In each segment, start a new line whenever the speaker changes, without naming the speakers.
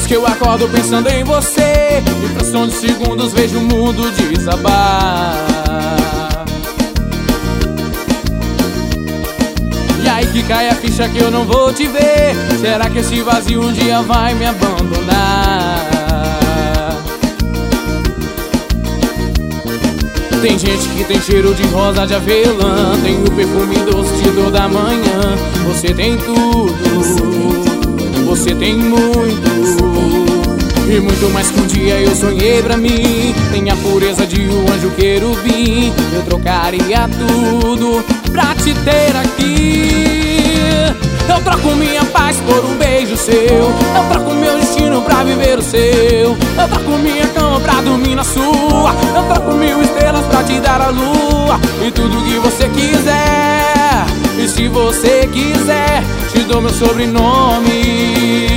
que eu acordo pensando em você, em fração de segundos vejo o mundo desabar. E aí que cai a ficha que eu não vou te ver. Será que esse vazio um dia vai me abandonar? Tem gente que tem cheiro de rosa de avelã, tem o perfume doce de dor da manhã. Você tem tudo, você tem muito, e muito mais que um dia eu sonhei pra mim. Tem a pureza de um anjo querubim. Eu trocaria tudo pra te ter aqui. Eu troco minha paz por um beijo seu. Eu troco meu destino pra viver o seu. Eu troco minha cama pra dormir na sua. Eu troco 1000 estrelas pra te dar a lua. E tudo que você quiser. E se você quiser, te dou meu sobrenome.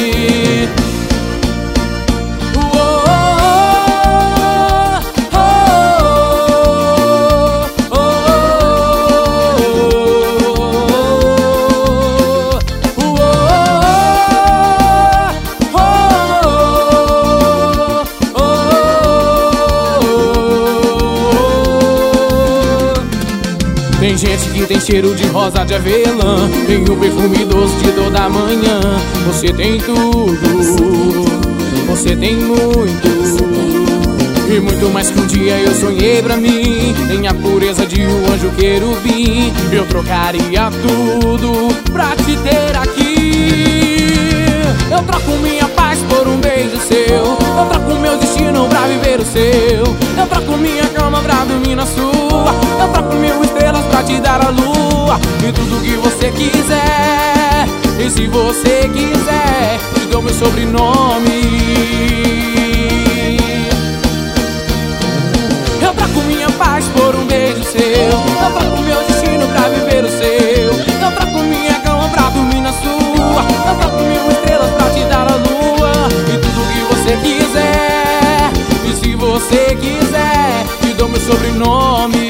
Tem gente que tem cheiro de rosa de avelã, tem o perfume doce de dor da manhã. Você tem tudo, você tem muito, e muito mais que um dia eu sonhei pra mim. Tem a pureza de um anjo querubim. Eu trocaria tudo pra te ter aqui. Eu troco minha paz por um beijo seu. Eu troco meu destino pra viver o seu. Eu troco minha cama pra dormir na sua. Eu troco 1000 estrelas pra te dar a lua. E tudo que você quiser. E se você quiser, te dou meu sobrenome. Eu troco minha paz por um beijo seu. Eu troco meu destino pra viver o seu. Eu troco minha cama pra dormir na sua. Eu troco 1000 estrelas pra te dar a lua. E tudo que você quiser. E se você quiser, te dou meu sobrenome.